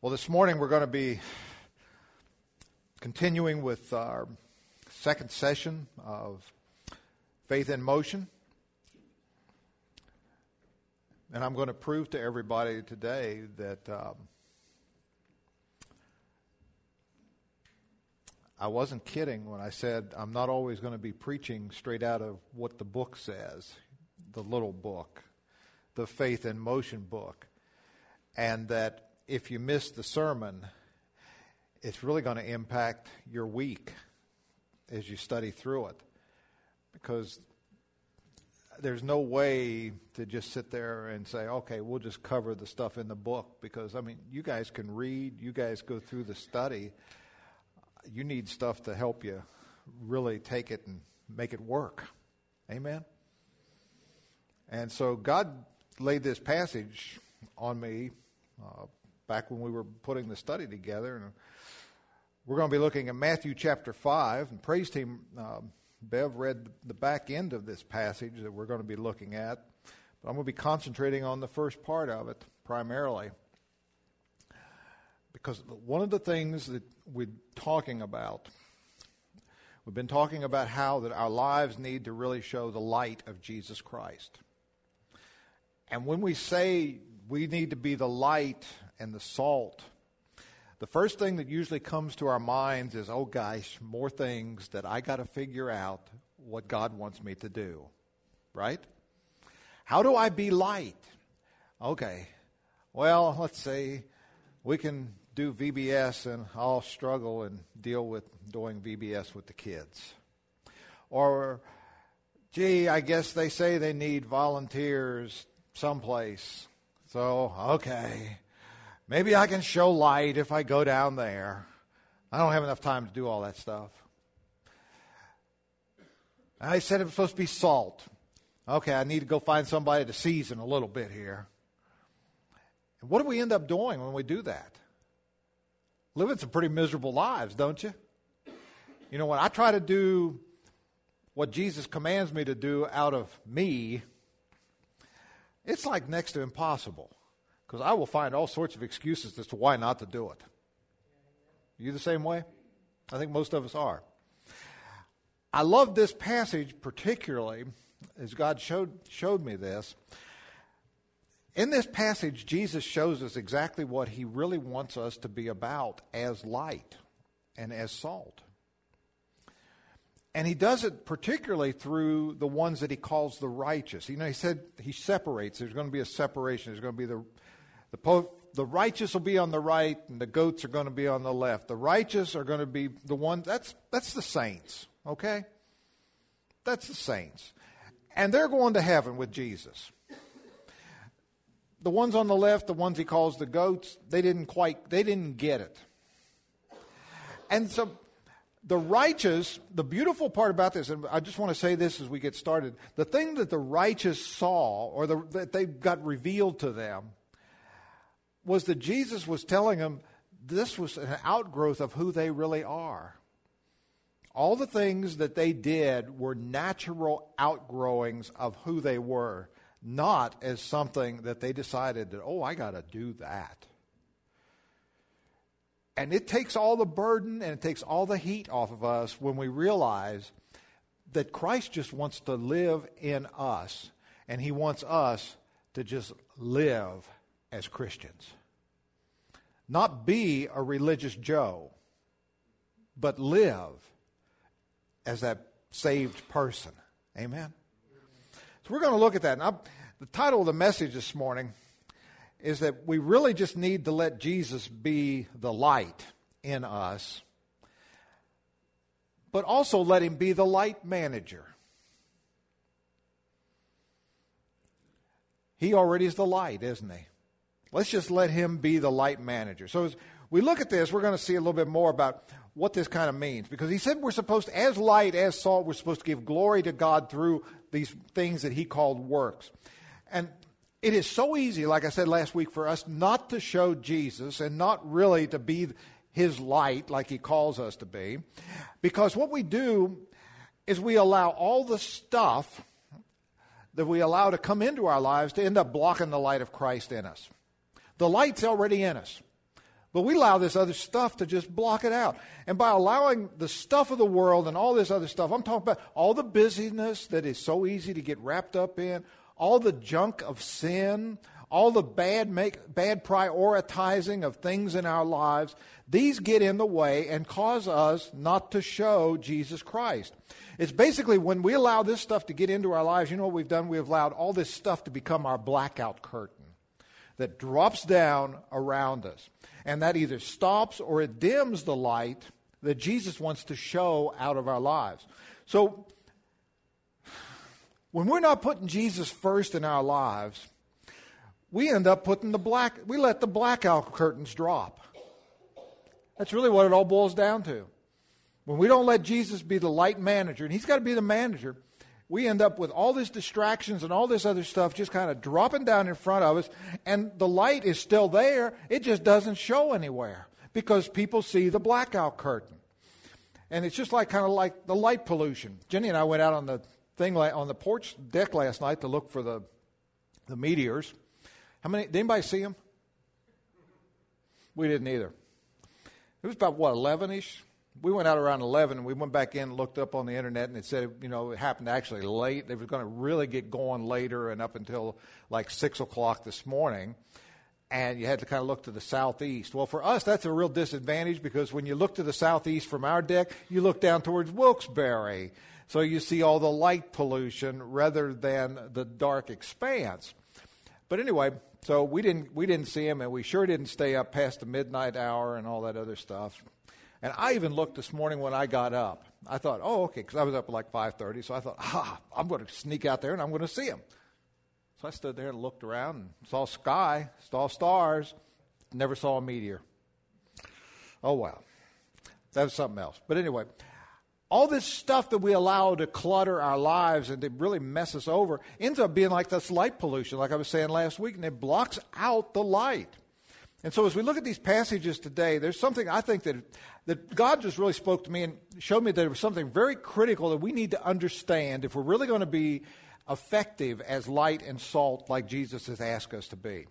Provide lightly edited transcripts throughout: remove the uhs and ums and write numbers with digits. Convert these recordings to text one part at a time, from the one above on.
Well, this morning we're going to be continuing with our second session of Faith in Motion. And I'm going to prove to everybody today that I wasn't kidding when I said I'm not always going to be preaching straight out of what the book says, the little book, the Faith in Motion book, and that if you miss the sermon, it's really going to impact your week as you study through it, because there's no way to just sit there and say, okay, we'll just cover the stuff in the book, because, I mean, you guys can read, you guys go through the study. You need stuff to help you really take it and make it work. Amen? And so God laid this passage on me back when we were putting the study together. And we're going to be looking at Matthew chapter 5. And praise team, Bev read the back end of this passage that we're going to be looking at. But I'm going to be concentrating on the first part of it primarily, because one of the things that we've been talking about how that our lives need to really show the light of Jesus Christ. And when we say we need to be the light and the salt, the first thing that usually comes to our minds is, oh gosh, more things that I got to figure out what God wants me to do, right? How do I be light? Okay, well, let's say we can do VBS and I'll struggle and deal with doing VBS with the kids. Or, gee, I guess they say they need volunteers someplace. So, okay, maybe I can show light if I go down there. I don't have enough time to do all that stuff. I said it was supposed to be salt. Okay, I need to go find somebody to season a little bit here. And what do we end up doing when we do that? Living some pretty miserable lives, don't you? You know, when I try to do what Jesus commands me to do out of me, it's like next to impossible, because I will find all sorts of excuses as to why not to do it. You the same way? I think most of us are. I love this passage particularly as God showed me this. In this passage, Jesus shows us exactly what he really wants us to be about as light and as salt. And he does it particularly through the ones that he calls the righteous. You know, he said he separates. There's going to be a separation. There's going to be the righteous will be on the right, and the goats are going to be on the left. The righteous are going to be the ones, that's the saints, okay? That's the saints. And they're going to heaven with Jesus. The ones on the left, the ones he calls the goats, they didn't get it. And so the righteous, the beautiful part about this, and I just want to say this as we get started, the thing that the righteous saw, or that they got revealed to them, was that Jesus was telling them this was an outgrowth of who they really are. All the things that they did were natural outgrowings of who they were, not as something that they decided that, oh, I got to do that. And it takes all the burden and it takes all the heat off of us when we realize that Christ just wants to live in us, and he wants us to just live as Christians. Not be a religious Joe, but live as that saved person. Amen? So we're going to look at that. Now, the title of the message this morning is that we really just need to let Jesus be the light in us, but also let him be the light manager. He already is the light, isn't he? Let's just let him be the light manager. So as we look at this, we're going to see a little bit more about what this kind of means, because he said we're supposed to, as light, as salt, we're supposed to give glory to God through these things that he called works. And it is so easy, like I said last week, for us not to show Jesus and not really to be his light like he calls us to be, because what we do is we allow all the stuff that we allow to come into our lives to end up blocking the light of Christ in us. The light's already in us. But we allow this other stuff to just block it out. And by allowing the stuff of the world and all this other stuff, I'm talking about all the busyness that is so easy to get wrapped up in, all the junk of sin, all the bad prioritizing of things in our lives, these get in the way and cause us not to show Jesus Christ. It's basically when we allow this stuff to get into our lives, you know what we've done? We've allowed all this stuff to become our blackout curtain that drops down around us. And that either stops or it dims the light that Jesus wants to show out of our lives. So when we're not putting Jesus first in our lives, we end up we let the blackout curtains drop. That's really what it all boils down to. When we don't let Jesus be the light manager, and he's got to be the manager, we end up with all these distractions and all this other stuff just kind of dropping down in front of us, and the light is still there. It just doesn't show anywhere because people see the blackout curtain. And it's just kind of like the light pollution. Jenny and I went out on the porch deck last night to look for the meteors. Did anybody see them? We didn't either. It was about, 11-ish? We went out around 11, and we went back in and looked up on the internet, and it said, it happened actually late. They were going to really get going later and up until 6 o'clock this morning, and you had to kind of look to the southeast. Well, for us, that's a real disadvantage because when you look to the southeast from our deck, you look down towards Wilkes-Barre, so you see all the light pollution rather than the dark expanse. But anyway, so we didn't see them, and we sure didn't stay up past the midnight hour and all that other stuff. And I even looked this morning when I got up. I thought, okay, because I was up at 5:30, so I thought, I'm going to sneak out there and I'm going to see them. So I stood there and looked around and saw sky, saw stars, never saw a meteor. Oh, well, that was something else. But anyway, all this stuff that we allow to clutter our lives and to really mess us over ends up being like this light pollution, like I was saying last week, and it blocks out the light. And so as we look at these passages today, there's something I think that God just really spoke to me and showed me that there was something very critical that we need to understand if we're really going to be effective as light and salt like Jesus has asked us to be.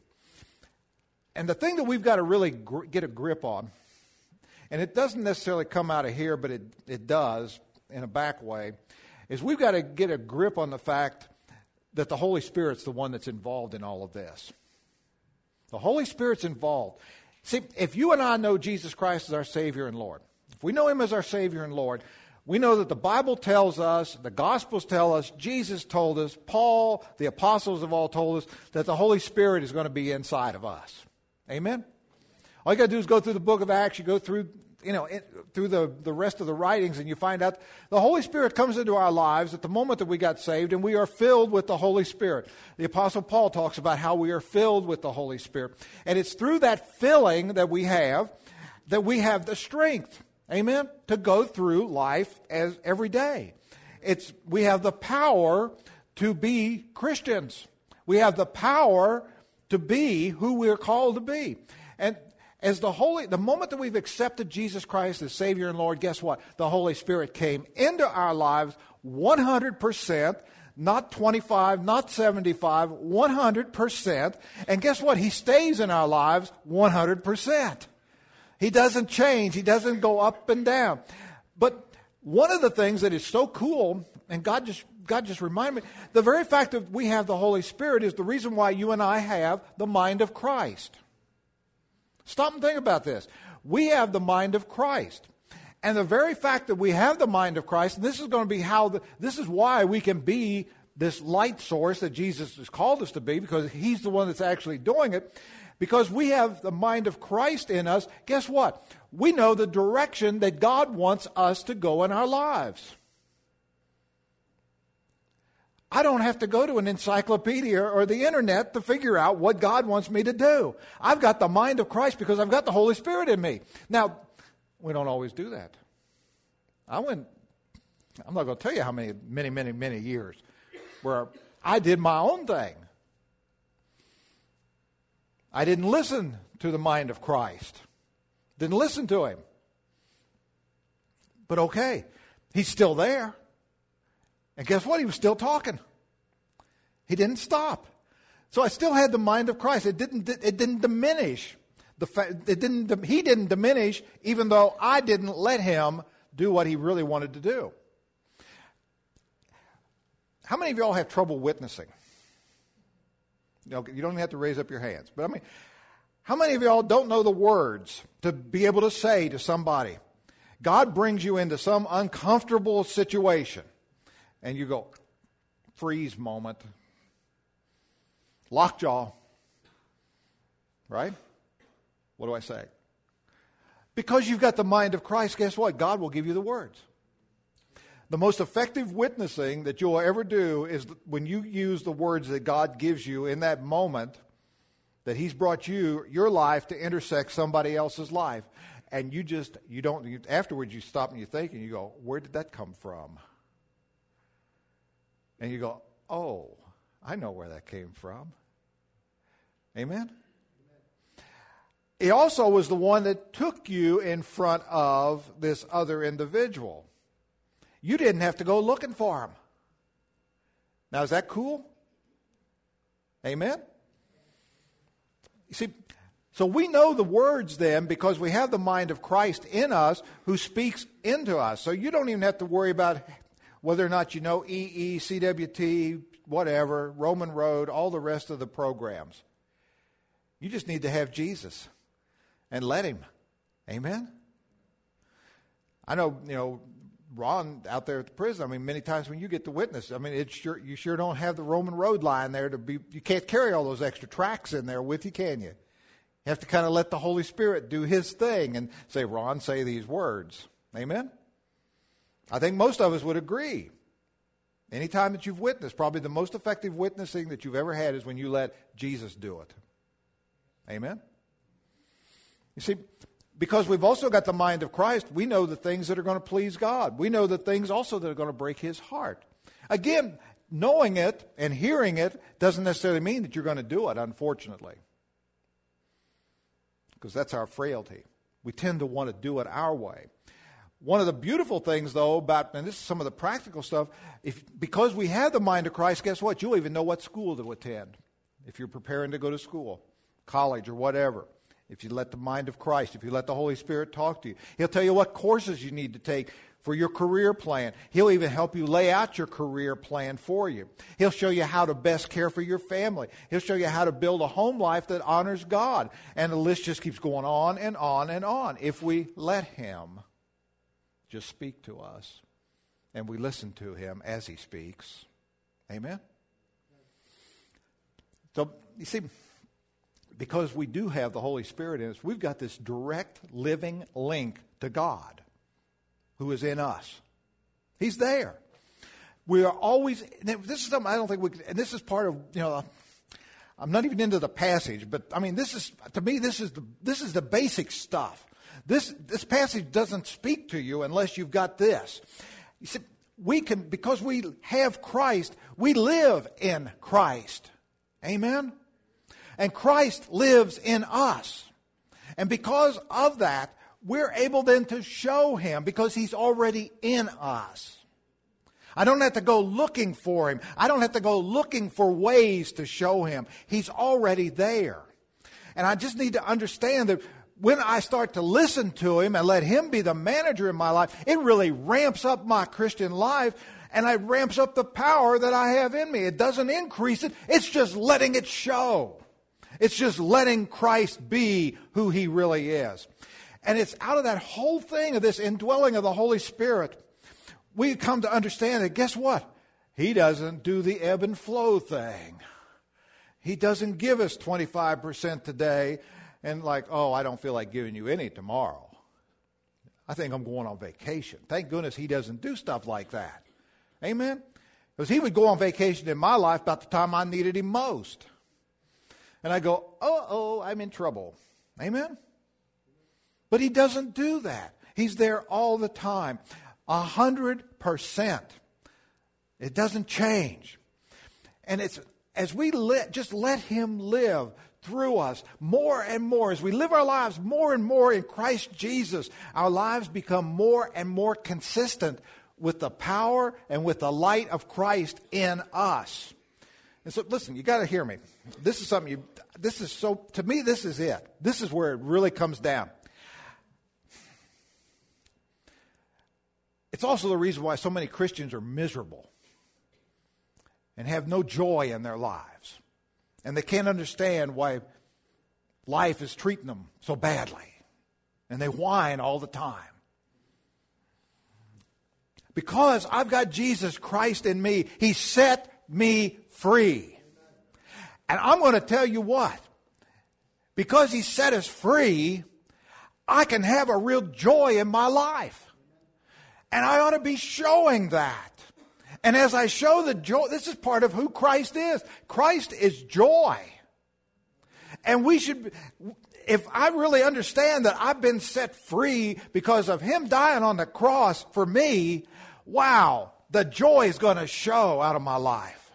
And the thing that we've got to really get a grip on, and it doesn't necessarily come out of here, but it does in a back way, is we've got to get a grip on the fact that the Holy Spirit's the one that's involved in all of this. The Holy Spirit's involved. See, if you and I know Jesus Christ as our Savior and Lord, if we know Him as our Savior and Lord, we know that the Bible tells us, the Gospels tell us, Jesus told us, Paul, the apostles have all told us, that the Holy Spirit is going to be inside of us. Amen? All you got to do is go through the book of Acts, you go through through the rest of the writings, and you find out the Holy Spirit comes into our lives at the moment that we got saved, and we are filled with the Holy Spirit. The Apostle Paul talks about how we are filled with the Holy Spirit. And it's through that filling that we have the strength, amen, to go through life as every day. We have the power to be Christians. We have the power to be who we're called to be. And the moment that we've accepted Jesus Christ as Savior and Lord, guess what? The Holy Spirit came into our lives 100%, not 25, not 75, 100%. And guess what? He stays in our lives 100%. He doesn't change. He doesn't go up and down. But one of the things that is so cool, and God just reminded me, the very fact that we have the Holy Spirit is the reason why you and I have the mind of Christ. Stop and think about this. We have the mind of Christ. And the very fact that we have the mind of Christ, and this is going to be this is why we can be this light source that Jesus has called us to be, because He's the one that's actually doing it. Because we have the mind of Christ in us, guess what? We know the direction that God wants us to go in our lives. I don't have to go to an encyclopedia or the internet to figure out what God wants me to do. I've got the mind of Christ because I've got the Holy Spirit in me. Now, we don't always do that. I'm not going to tell you how many years where I did my own thing. I didn't listen to the mind of Christ. Didn't listen to Him. But okay, He's still there. And guess what? He was still talking. He didn't stop. So I still had the mind of Christ. It didn't diminish He didn't diminish, even though I didn't let him do what he really wanted to do. How many of y'all have trouble witnessing? You don't even have to raise up your hands. But I mean, how many of y'all don't know the words to be able to say to somebody? God brings you into some uncomfortable situation, and you go, freeze moment, lockjaw, right? What do I say? Because you've got the mind of Christ, guess what? God will give you the words. The most effective witnessing that you'll ever do is when you use the words that God gives you in that moment that he's brought your life to intersect somebody else's life. And afterwards you stop and you think and you go, where did that come from? And you go, oh, I know where that came from. Amen? He also was the one that took you in front of this other individual. You didn't have to go looking for him. Now, is that cool? Amen? You see, so we know the words then because we have the mind of Christ in us who speaks into us. So you don't even have to worry about whether or not you know EE, CWT, whatever, Roman Road, all the rest of the programs. You just need to have Jesus and let him. Amen? I know, Ron out there at the prison, I mean, many times when you get to witness, I mean, you sure don't have the Roman Road line there you can't carry all those extra tracks in there with you, can you? You have to kind of let the Holy Spirit do his thing and say, Ron, say these words. Amen? I think most of us would agree. Anytime that you've witnessed, probably the most effective witnessing that you've ever had is when you let Jesus do it. Amen? You see, because we've also got the mind of Christ, we know the things that are going to please God. We know the things also that are going to break his heart. Again, knowing it and hearing it doesn't necessarily mean that you're going to do it, unfortunately. Because that's our frailty. We tend to want to do it our way. One of the beautiful things, though, and this is some of the practical stuff, because we have the mind of Christ, guess what? You'll even know what school to attend if you're preparing to go to school, college, or whatever. If you let the mind of Christ, if you let the Holy Spirit talk to you. He'll tell you what courses you need to take for your career plan. He'll even help you lay out your career plan for you. He'll show you how to best care for your family. He'll show you how to build a home life that honors God. And the list just keeps going on and on and on. If we let him just speak to us and we listen to him as he speaks. Amen? So, you see, because we do have the Holy Spirit in us, we've got this direct living link to God who is in us. He's there. We are always, this is something I don't think we can, and this is part of, I'm not even into the passage, but I mean, to me, this is the basic stuff. This passage doesn't speak to you unless you've got this. You see, because we have Christ, we live in Christ. Amen? And Christ lives in us. And because of that, we're able then to show him because he's already in us. I don't have to go looking for him. I don't have to go looking for ways to show him. He's already there. And I just need to understand that when I start to listen to him and let him be the manager in my life, it really ramps up my Christian life and it ramps up the power that I have in me. It doesn't increase it. It's just letting it show. It's just letting Christ be who he really is. And it's out of that whole thing of this indwelling of the Holy Spirit, we come to understand that, guess what? He doesn't do the ebb and flow thing. He doesn't give us 25% today and I don't feel like giving you any tomorrow. I think I'm going on vacation. Thank goodness he doesn't do stuff like that. Amen? Because he would go on vacation in my life about the time I needed him most. And I go, I'm in trouble. Amen? But he doesn't do that. He's there all the time. 100%. It doesn't change. And it's as we just let him live through us more and more, as we live our lives more and more in Christ Jesus, our lives become more and more consistent with the power and with the light of Christ in us. And so, listen, you got to hear me. This is something to me, this is it. This is where it really comes down. It's also the reason why so many Christians are miserable and have no joy in their lives. And they can't understand why life is treating them so badly. And they whine all the time. Because I've got Jesus Christ in me, He set me free. And I'm going to tell you what. Because He set us free, I can have a real joy in my life. And I ought to be showing that. And as I show the joy, this is part of who Christ is. Christ is joy. And we should, if I really understand that I've been set free because of Him dying on the cross for me, wow, the joy is going to show out of my life.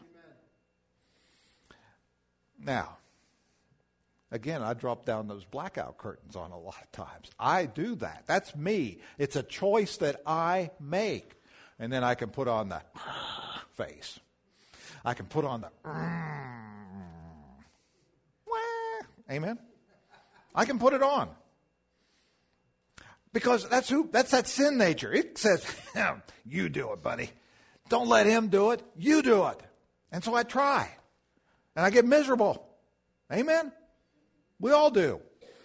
Now, again, I drop down those blackout curtains on a lot of times. I do that. That's me. It's a choice that I make. And then I can put on the face. I can put on the amen. I can put it on. Because that's that sin nature. It says, you do it, buddy. Don't let him do it. You do it. And so I try. And I get miserable. Amen. We all do.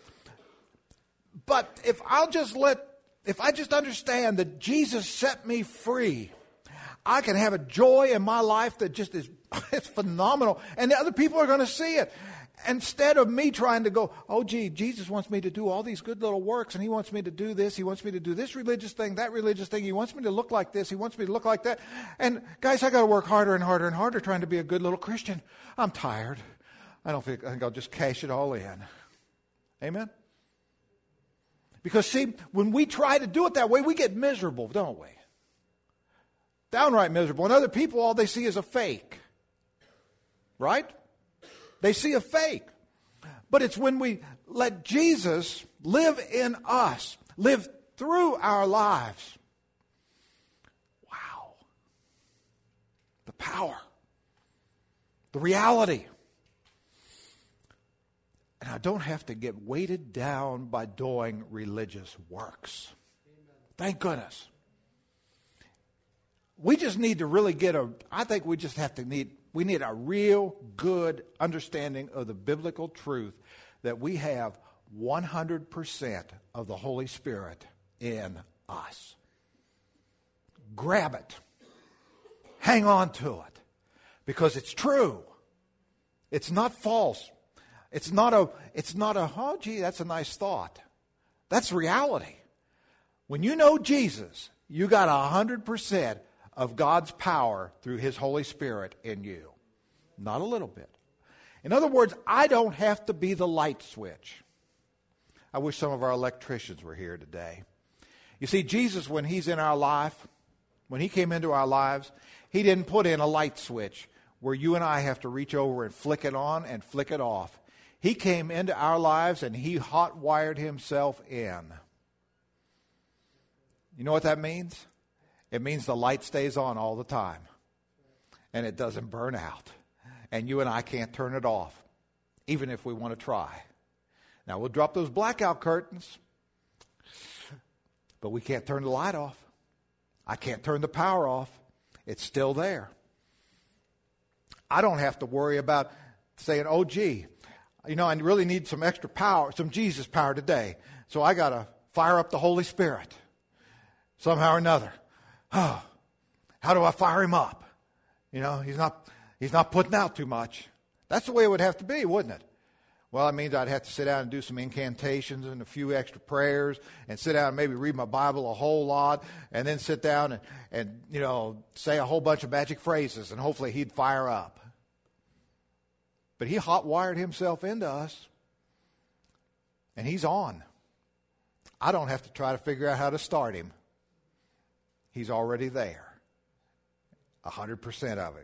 But if I just understand that Jesus set me free, I can have a joy in my life that just is, it's phenomenal. And the other people are going to see it. Instead of me trying to go, oh, gee, Jesus wants me to do all these good little works, and He wants me to do this. He wants me to do this religious thing, that religious thing. He wants me to look like this. He wants me to look like that. And guys, I got to work harder and harder and harder trying to be a good little Christian. I'm tired. I think I'll just cash it all in. Amen? Because, see, when we try to do it that way, we get miserable, don't we? Downright miserable. And other people, all they see is a fake. Right? They see a fake. But it's when we let Jesus live in us, live through our lives. Wow. The power. The reality. And I don't have to get weighted down by doing religious works. Thank goodness. We just need to really we need a real good understanding of the biblical truth that we have 100% of the Holy Spirit in us. Grab it. Hang on to it. Because it's true. It's not false. It's not a, oh, gee, that's a nice thought. That's reality. When you know Jesus, you got 100% of God's power through His Holy Spirit in you. Not a little bit. In other words, I don't have to be the light switch. I wish some of our electricians were here today. You see, Jesus, when He's in our life, when He came into our lives, He didn't put in a light switch where you and I have to reach over and flick it on and flick it off. He came into our lives and He hot-wired Himself in. You know what that means? It means the light stays on all the time. And it doesn't burn out. And you and I can't turn it off, even if we want to try. Now, we'll drop those blackout curtains, but we can't turn the light off. I can't turn the power off. It's still there. I don't have to worry about saying, oh, gee, I really need some extra power, some Jesus power today. So I got to fire up the Holy Spirit somehow or another. Oh, how do I fire Him up? He's not putting out too much. That's the way it would have to be, wouldn't it? Well, it means I'd have to sit down and do some incantations and a few extra prayers and sit down and maybe read my Bible a whole lot and then sit down and say a whole bunch of magic phrases and hopefully He'd fire up. But He hot-wired Himself into us and He's on. I don't have to try to figure out how to start Him. He's already there. 100% of Him.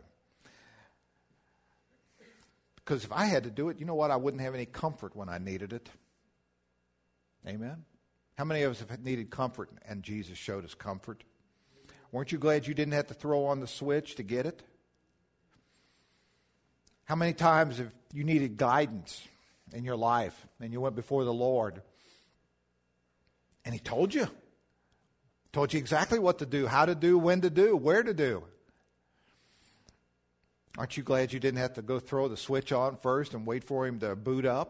Because if I had to do it, you know what? I wouldn't have any comfort when I needed it. Amen? How many of us have needed comfort and Jesus showed us comfort? Weren't you glad you didn't have to throw on the switch to get it? How many times have you needed guidance in your life and you went before the Lord and He told you exactly what to do, how to do, when to do, where to do? Aren't you glad you didn't have to go throw the switch on first and wait for Him to boot up?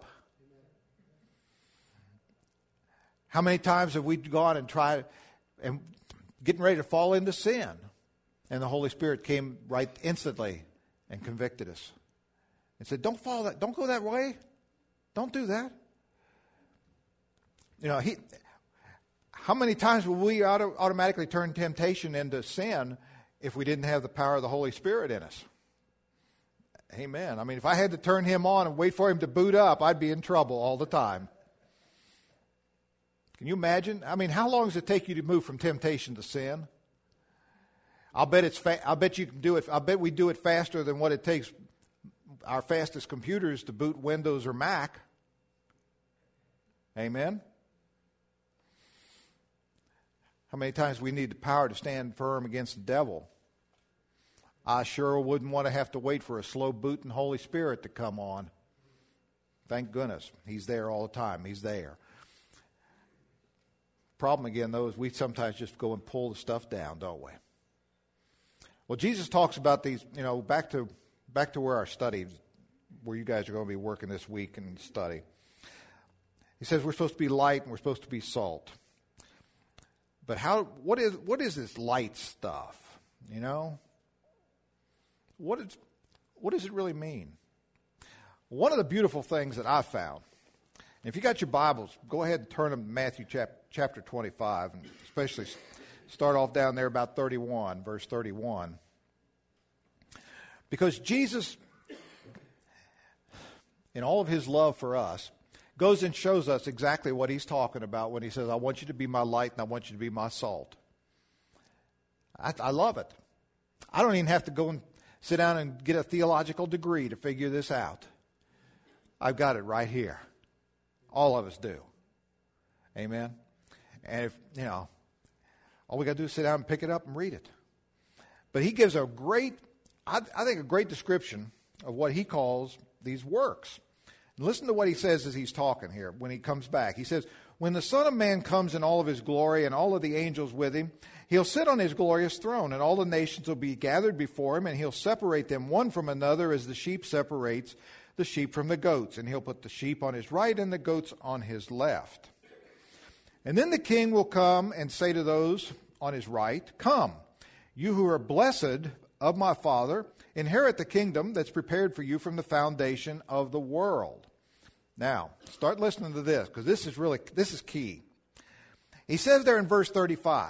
How many times have we gone and tried and getting ready to fall into sin, and the Holy Spirit came right instantly and convicted us and said, don't go that way. Don't do that. You know, how many times would we automatically turn temptation into sin if we didn't have the power of the Holy Spirit in us? Amen. I mean, if I had to turn Him on and wait for Him to boot up, I'd be in trouble all the time. Can you imagine? I mean, how long does it take you to move from temptation to sin? I'll bet you can do it. I bet we do it faster than what it takes our fastest computers to boot Windows or Mac. Amen. How many times we need the power to stand firm against the devil? I sure wouldn't want to have to wait for a slow booting Holy Spirit to come on. Thank goodness. He's there all the time. He's there. Problem again, though, is we sometimes just go and pull the stuff down, don't we? Well, Jesus talks about these, back to where our study, where you guys are going to be working this week and study. He says we're supposed to be light and we're supposed to be salt. But what is this light stuff? What does it really mean? One of the beautiful things that I've found, and if you got your Bibles, go ahead and turn them to Matthew chapter 25, and especially start off down there about 31, verse 31. Because Jesus, in all of His love for us, goes and shows us exactly what He's talking about when He says, I want you to be my light and I want you to be my salt. I love it. I don't even have to go and sit down and get a theological degree to figure this out. I've got it right here. All of us do. Amen. And if, all we got to do is sit down and pick it up and read it. But He gives a great description of what He calls these works. And listen to what He says as He's talking here when He comes back. He says, when the Son of Man comes in all of His glory and all of the angels with Him, He'll sit on His glorious throne, and all the nations will be gathered before Him, and He'll separate them one from another as the sheep separates the sheep from the goats. And He'll put the sheep on His right and the goats on His left. And then the King will come and say to those on His right, come, you who are blessed of my Father, inherit the kingdom that's prepared for you from the foundation of the world. Now, start listening to this, because this is key. He says there in verse 35.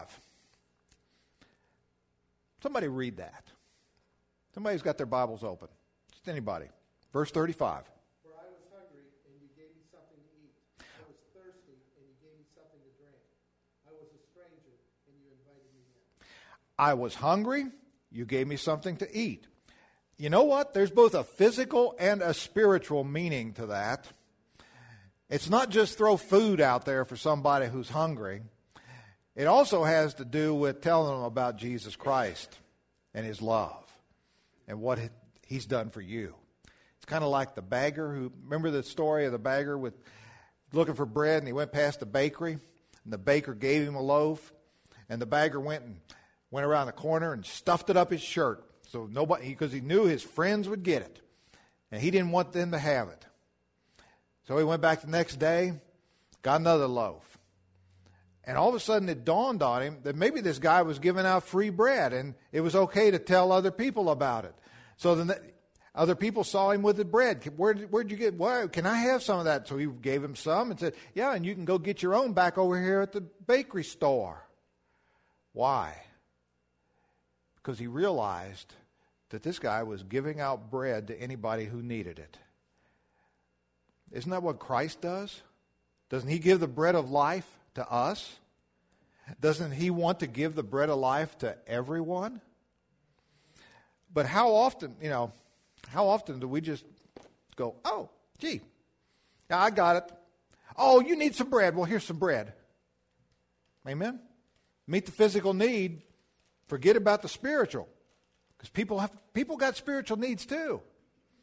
Somebody read that. Somebody's got their Bibles open. Just anybody. Verse 35. For I was hungry, and you gave me something to eat. I was thirsty, and you gave me something to drink. I was a stranger, and you invited me in. I was hungry, you gave me something to eat. You know what? There's both a physical and a spiritual meaning to that. It's not just throw food out there for somebody who's hungry. It also has to do with telling them about Jesus Christ and His love and what He's done for you. It's kind of like the beggar remember the story of the beggar with looking for bread, and he went past the bakery, and the baker gave him a loaf, and the beggar went around the corner and stuffed it up his shirt. So nobody, because he knew his friends would get it, and he didn't want them to have it. So he went back the next day, got another loaf. And all of a sudden it dawned on him that maybe this guy was giving out free bread, and it was okay to tell other people about it. So then other people saw him with the bread. Where'd you get, why, can I have some of that? So he gave him some and said, yeah, and you can go get your own back over here at the bakery store. Why? Because he realized that this guy was giving out bread to anybody who needed it. Isn't that what Christ does? Doesn't He give the bread of life to us? Doesn't He want to give the bread of life to everyone? But how often do we just go, oh, gee, yeah, I got it. Oh, you need some bread. Well, here's some bread. Amen? Meet the physical need. Forget about the spiritual. Because people got spiritual needs too.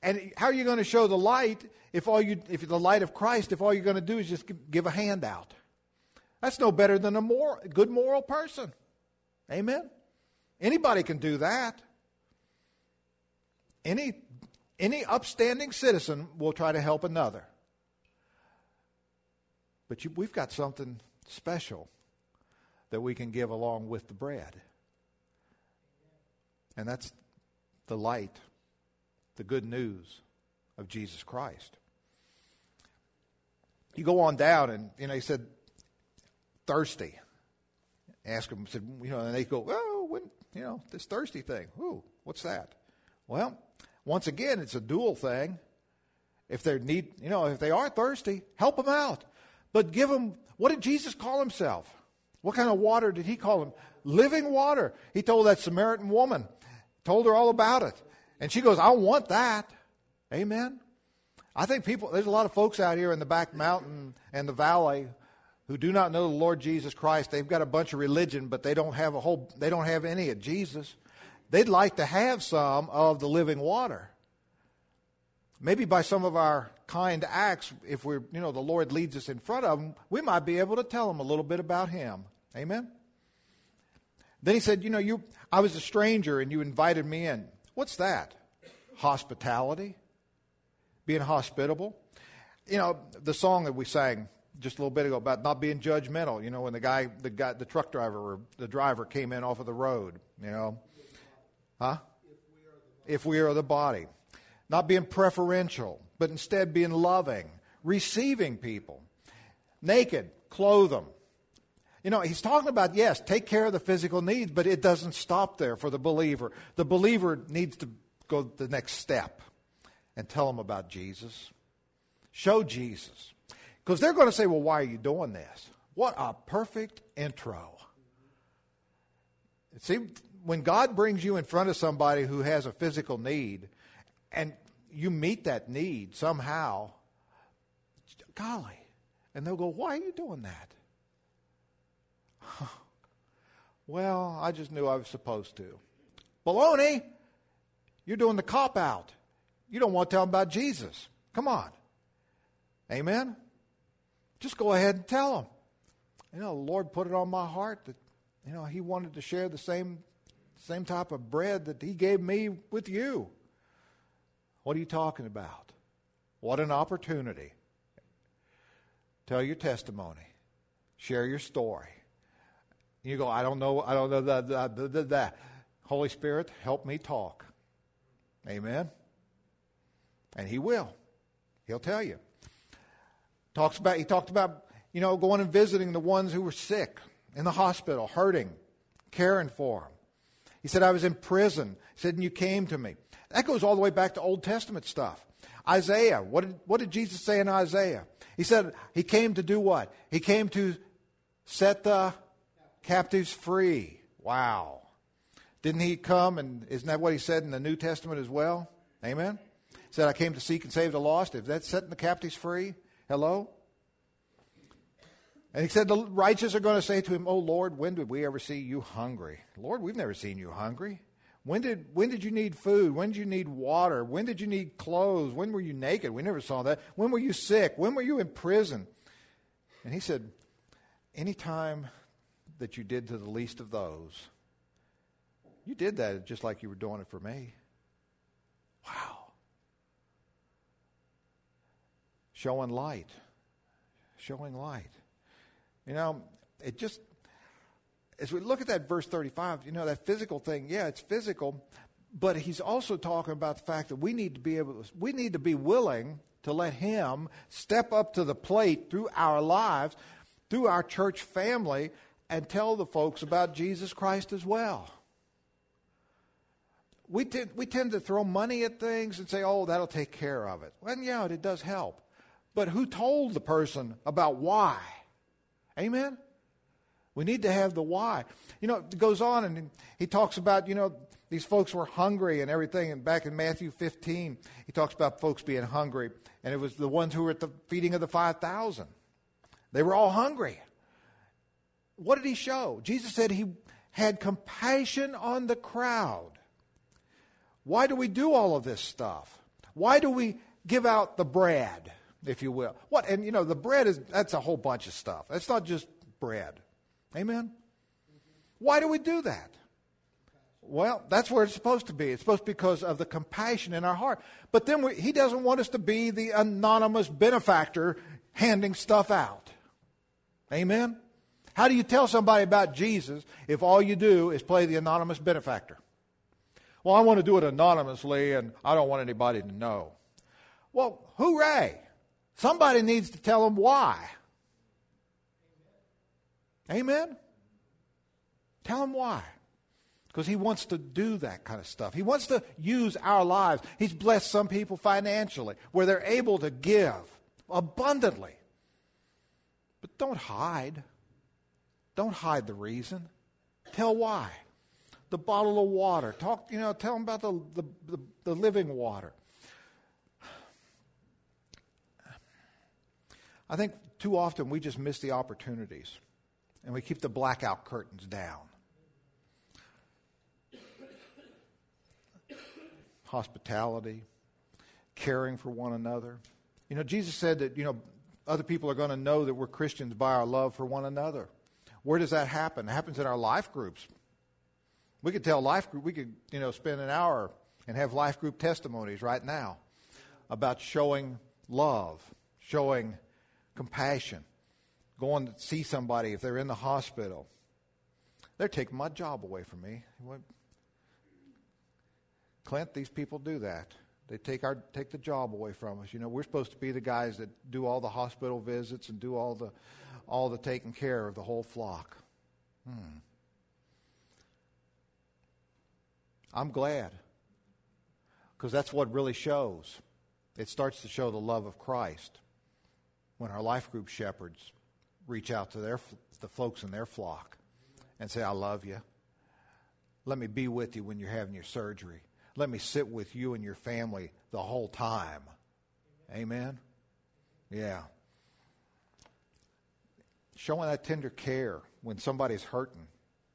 And how are you going to show the light if you're the light of Christ, if all you're going to do is just give a handout? That's no better than a good moral person. Amen? Anybody can do that. Any upstanding citizen will try to help another. But we've got something special that we can give along with the bread. And that's the light, the good news of Jesus Christ. You go on down and, he said, thirsty. Ask them, said, and they go, oh, this thirsty thing. Ooh, what's that? Well, once again, it's a dual thing. If they are thirsty, help them out. But give them, what did Jesus call himself? What kind of water did he call him? Living water. He told that Samaritan woman, told her all about it. And she goes, I want that. Amen. I think there's a lot of folks out here in the back mountain and the valley who do not know the Lord Jesus Christ. They've got a bunch of religion, but they don't have any of Jesus. They'd like to have some of the living water. Maybe by some of our kind acts, if the Lord leads us in front of them, we might be able to tell them a little bit about him. Amen? Then he said, I was a stranger and you invited me in. What's that? Hospitality. Being hospitable. The song that we sang just a little bit ago about not being judgmental, when the truck driver or the driver came in off of the road, Huh? If we are the body. Not being preferential, but instead being loving, receiving people. Naked, clothe them. He's talking about, yes, take care of the physical needs, but it doesn't stop there for the believer. The believer needs to go the next step and tell them about Jesus. Show Jesus. Because they're going to say, well, why are you doing this? What a perfect intro. See, when God brings you in front of somebody who has a physical need, and you meet that need somehow, golly, and they'll go, why are you doing that? Well, I just knew I was supposed to. Baloney! You're doing the cop-out. You don't want to tell them about Jesus. Come on. Amen? Just go ahead and tell them. The Lord put it on my heart that, he wanted to share the same type of bread that he gave me with you. What are you talking about? What an opportunity. Tell your testimony. Share your story. You go, I don't know that. Holy Spirit, help me talk. Amen? And he will. He'll tell you. He talked about, going and visiting the ones who were sick in the hospital, hurting, caring for them. He said, I was in prison. He said, and you came to me. That goes all the way back to Old Testament stuff. Isaiah, what did Jesus say in Isaiah? He said he came to do what? He came to set the captives free. Wow. Didn't he come, and isn't that what he said in the New Testament as well? Amen? He said, I came to seek and save the lost. If that's setting the captives free, hello? And he said the righteous are going to say to him, oh, Lord, when did we ever see you hungry? Lord, we've never seen you hungry. When did you need food? When did you need water? When did you need clothes? When were you naked? We never saw that. When were you sick? When were you in prison? And he said, any time that you did to the least of those, you did that just like you were doing it for me. Wow. Showing light. Showing light. It just, as we look at that verse 35, that physical thing, yeah, it's physical, but he's also talking about the fact that we need to be willing to let him step up to the plate through our lives, through our church family, and tell the folks about Jesus Christ as well. We tend to throw money at things and say, oh, that'll take care of it. Well, yeah, it does help. But who told the person about why? Amen? We need to have the why. It goes on and he talks about, these folks were hungry and everything. And back in Matthew 15, he talks about folks being hungry. And it was the ones who were at the feeding of the 5,000. They were all hungry. What did he show? Jesus said he had compassion on the crowd. Why do we do all of this stuff? Why do we give out the bread, if you will? What? And, the bread that's a whole bunch of stuff. It's not just bread. Amen? Why do we do that? Well, that's where it's supposed to be. It's supposed to be because of the compassion in our heart. But then he doesn't want us to be the anonymous benefactor handing stuff out. Amen? How do you tell somebody about Jesus if all you do is play the anonymous benefactor? Well, I want to do it anonymously and I don't want anybody to know. Well, hooray. Somebody needs to tell them why. Amen? Tell them why. Because he wants to do that kind of stuff. He wants to use our lives. He's blessed some people financially where they're able to give abundantly. But don't hide. Don't hide the reason. Tell why. The bottle of water. Tell them about the living water. I think too often we just miss the opportunities and we keep the blackout curtains down. Hospitality, caring for one another. Jesus said that, other people are going to know that we're Christians by our love for one another. Where does that happen? It happens in our life groups. We could tell life group, we could, spend an hour and have life group testimonies right now about showing love, showing compassion, going to see somebody if they're in the hospital. They're taking my job away from me. Clint, these people do that. They take the job away from us. We're supposed to be the guys that do all the hospital visits and do all the taking care of the whole flock. I'm glad, because that's what really shows. It starts to show the love of Christ when our life group shepherds reach out to the folks in their flock and say, I love you. Let me be with you when you're having your surgery. Let me sit with you and your family the whole time. Amen? Yeah. Showing that tender care when somebody's hurting.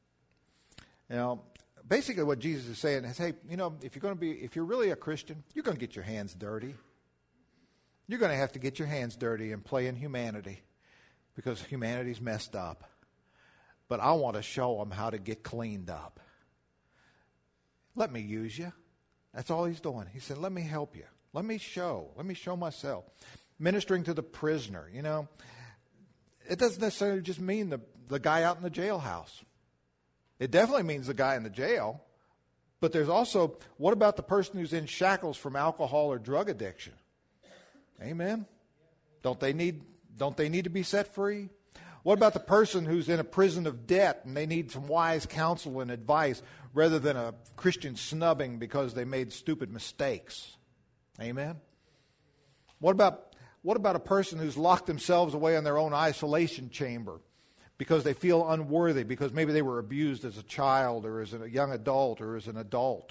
Basically what Jesus is saying is, hey, if you're really a Christian, you're going to get your hands dirty. You're going to have to get your hands dirty and play in humanity because humanity's messed up. But I want to show them how to get cleaned up. Let me use you. That's all he's doing. He said, let me help you. Let me show myself. Ministering to the prisoner, it doesn't necessarily just mean the guy out in the jailhouse. It definitely means the guy in the jail. But there's also, what about the person who's in shackles from alcohol or drug addiction? Amen? Don't they need to be set free? What about the person who's in a prison of debt and they need some wise counsel and advice rather than a Christian snubbing because they made stupid mistakes? Amen? What about a person who's locked themselves away in their own isolation chamber because they feel unworthy, because maybe they were abused as a child or as a young adult or as an adult?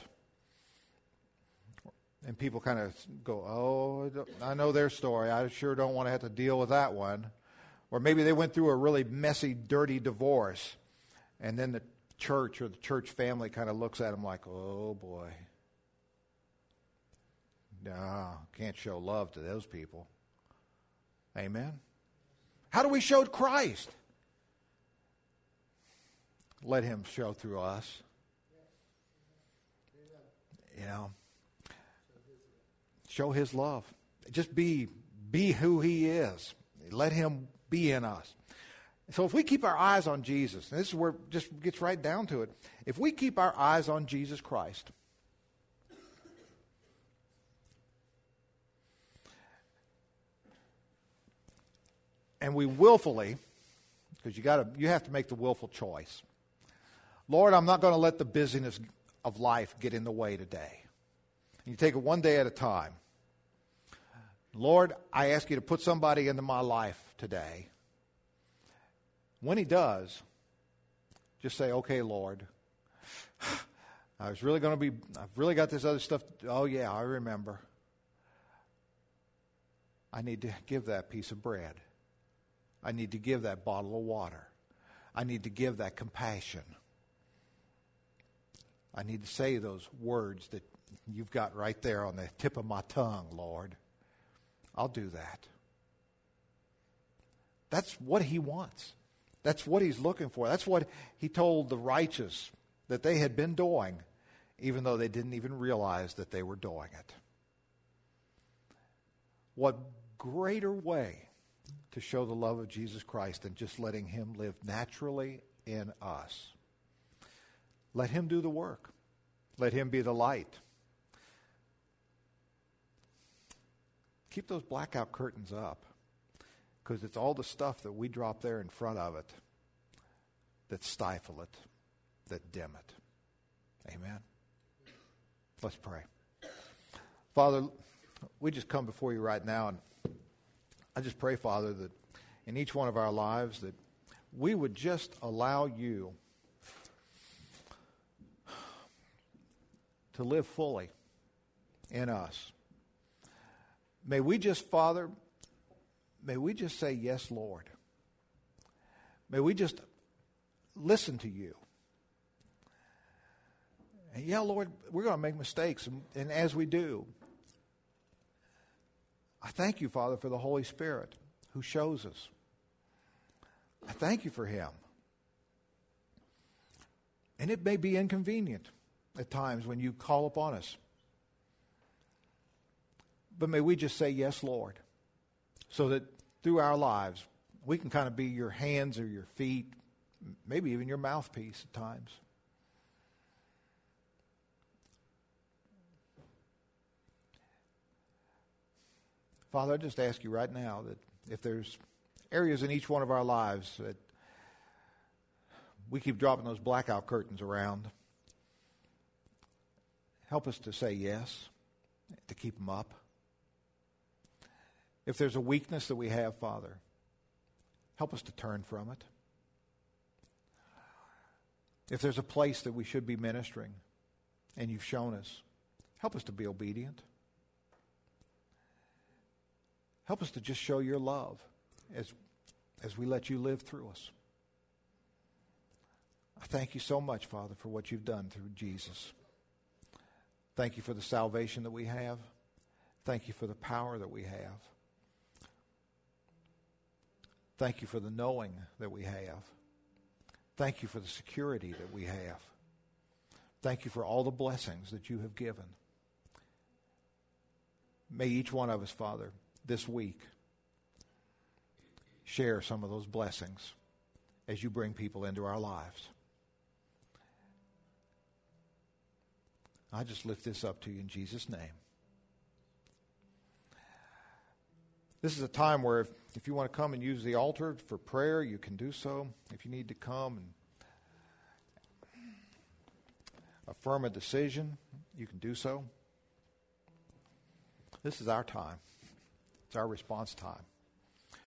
And people kind of go, oh, I know their story. I sure don't want to have to deal with that one. Or maybe they went through a really messy, dirty divorce, and then the church or the church family kind of looks at them like, oh, boy. No, can't show love to those people. Amen? How do we show Christ? Let him show through us. Show his love. Just be who he is. Let him be in us. So if we keep our eyes on Jesus, and this is where it just gets right down to it, if we keep our eyes on Jesus Christ, and we willfully, because you have to make the willful choice. Lord, I'm not going to let the busyness of life get in the way today. And you take it one day at a time. Lord, I ask you to put somebody into my life today. When he does, just say, okay, Lord, I've really got this other stuff. Oh, yeah, I remember. I need to give that piece of bread. I need to give that bottle of water. I need to give that compassion. I need to say those words that you've got right there on the tip of my tongue, Lord. I'll do that. That's what he wants. That's what he's looking for. That's what he told the righteous that they had been doing, even though they didn't even realize that they were doing it. What greater way to show the love of Jesus Christ than just letting him live naturally in us? Let him do the work. Let him be the light. Keep those blackout curtains up, because it's all the stuff that we drop there in front of it that stifle it, that dim it. Amen. Let's pray. Father, we just come before you right now, and I just pray, Father, that in each one of our lives that we would just allow you to live fully in us. May we just, Father, may we just say, yes, Lord. May we just listen to you. And yeah, Lord, we're going to make mistakes, and as we do, I thank you, Father, for the Holy Spirit who shows us. I thank you for him. And it may be inconvenient at times when you call upon us. But may we just say, yes, Lord, so that through our lives, we can kind of be your hands or your feet, maybe even your mouthpiece at times. Father, I just ask you right now that if there's areas in each one of our lives that we keep dropping those blackout curtains around, help us to say yes, to keep them up. If there's a weakness that we have, Father, help us to turn from it. If there's a place that we should be ministering and you've shown us, help us to be obedient. Help us to just show your love as we let you live through us. I thank you so much, Father, for what you've done through Jesus. Thank you for the salvation that we have. Thank you for the power that we have. Thank you for the knowing that we have. Thank you for the security that we have. Thank you for all the blessings that you have given. May each one of us, Father, this week share some of those blessings as you bring people into our lives. I just lift this up to you in Jesus' name. This is a time where if you want to come and use the altar for prayer, you can do so. If you need to come and affirm a decision, you can do so. This is our time. It's our response time.